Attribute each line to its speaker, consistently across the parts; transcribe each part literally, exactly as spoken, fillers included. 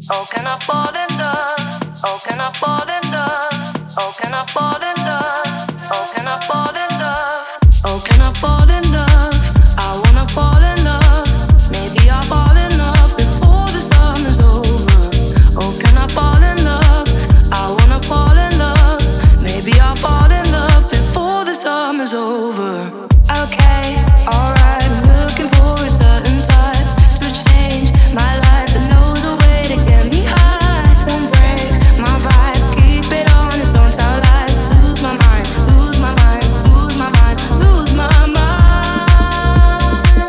Speaker 1: Oh, can I fall in love? Oh, can I fall in love? Oh, can I fall in love? Oh, can I fall in love? Oh, can I fall in love? I wanna fall in love. Maybe I'll fall in love before the summer's over. Oh, can I fall in love? I wanna fall in love. Maybe I'll fall in love before the summer's over. Okay, alright, I'm looking for a certain type to change my life that knows a way to get me high. Don't break my vibe, keep it honest, don't tell lies. Lose my mind, lose my mind, lose my mind, lose my mind.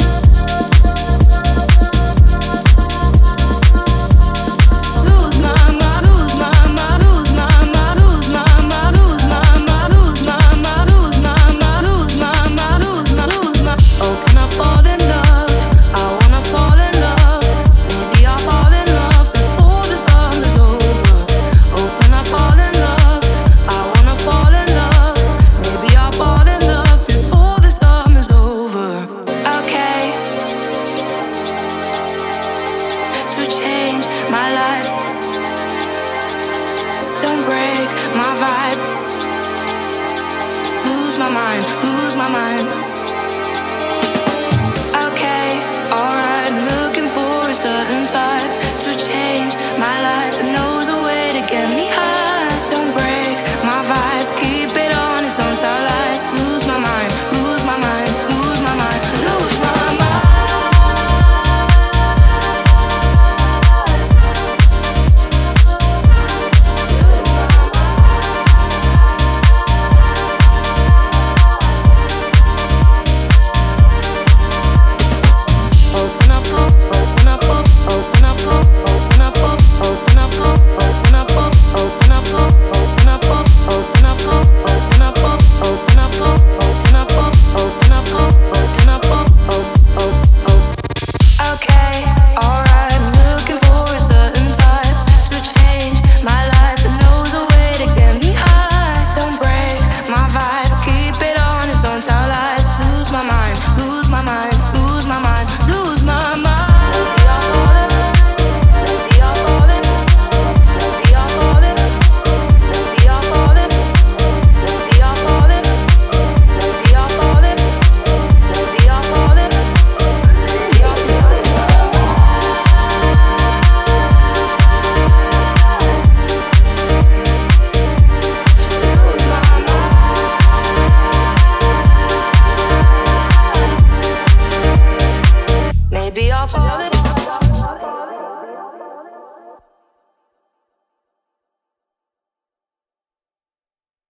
Speaker 1: Lose my mind, lose my mind, lose my mind, lose my mind, lose my mind, lose my mind, lose my mind, lose my mind, lose my, lose my. Oh, can I fall in love? I wanna fall in love. Maybe I'll fall in love before the summer's over. Oh, can I fall in love? I wanna fall in love. Maybe I'll fall in love before the summer's over. Okay, to change my life. Don't break my vibe. Lose my mind, lose my mind.